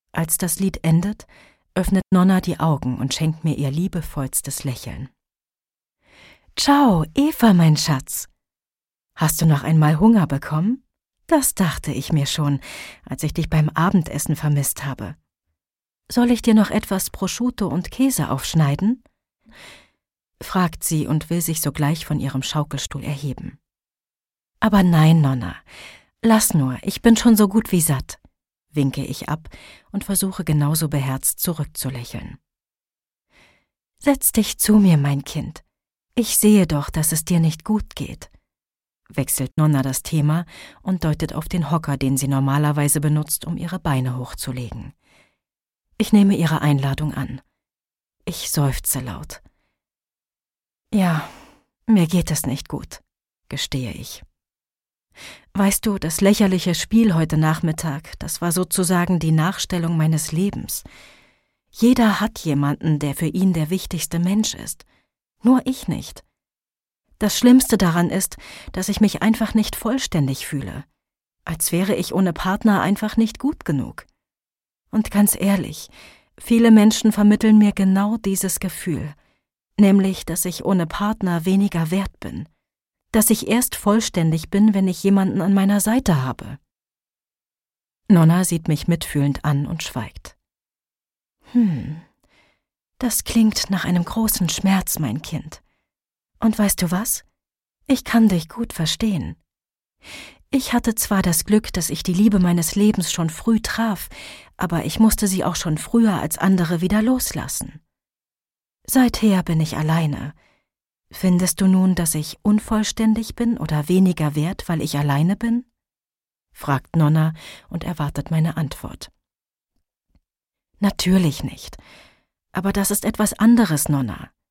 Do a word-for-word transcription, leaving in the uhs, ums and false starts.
Als das Lied endet, öffnet Nonna die Augen und schenkt mir ihr liebevollstes Lächeln. »Ciao, Eva, mein Schatz. Hast du noch einmal Hunger bekommen? Das dachte ich mir schon, als ich dich beim Abendessen vermisst habe. Soll ich dir noch etwas Prosciutto und Käse aufschneiden?« fragt sie und will sich sogleich von ihrem Schaukelstuhl erheben. »Aber nein, Nonna, lass nur, ich bin schon so gut wie satt«, winke ich ab und versuche genauso beherzt zurückzulächeln. »Setz dich zu mir, mein Kind. Ich sehe doch, dass es dir nicht gut geht«, wechselt Nonna das Thema und deutet auf den Hocker, den sie normalerweise benutzt, um ihre Beine hochzulegen. Ich nehme ihre Einladung an. Ich seufze laut. »Ja, mir geht es nicht gut«, gestehe ich. »Weißt du, das lächerliche Spiel heute Nachmittag, das war sozusagen die Nachstellung meines Lebens. Jeder hat jemanden, der für ihn der wichtigste Mensch ist. Nur ich nicht. Das Schlimmste daran ist, dass ich mich einfach nicht vollständig fühle. Als wäre ich ohne Partner einfach nicht gut genug. Und ganz ehrlich, viele Menschen vermitteln mir genau dieses Gefühl, nämlich, dass ich ohne Partner weniger wert bin. Dass ich erst vollständig bin, wenn ich jemanden an meiner Seite habe.« Nonna sieht mich mitfühlend an und schweigt. »Hm, das klingt nach einem großen Schmerz, mein Kind. Und weißt du was? Ich kann dich gut verstehen. Ich hatte zwar das Glück, dass ich die Liebe meines Lebens schon früh traf, aber ich musste sie auch schon früher als andere wieder loslassen. Seither bin ich alleine. Findest du nun, dass ich unvollständig bin oder weniger wert, weil ich alleine bin?« fragt Nonna und erwartet meine Antwort. »Natürlich nicht. Aber das ist etwas anderes, Nonna.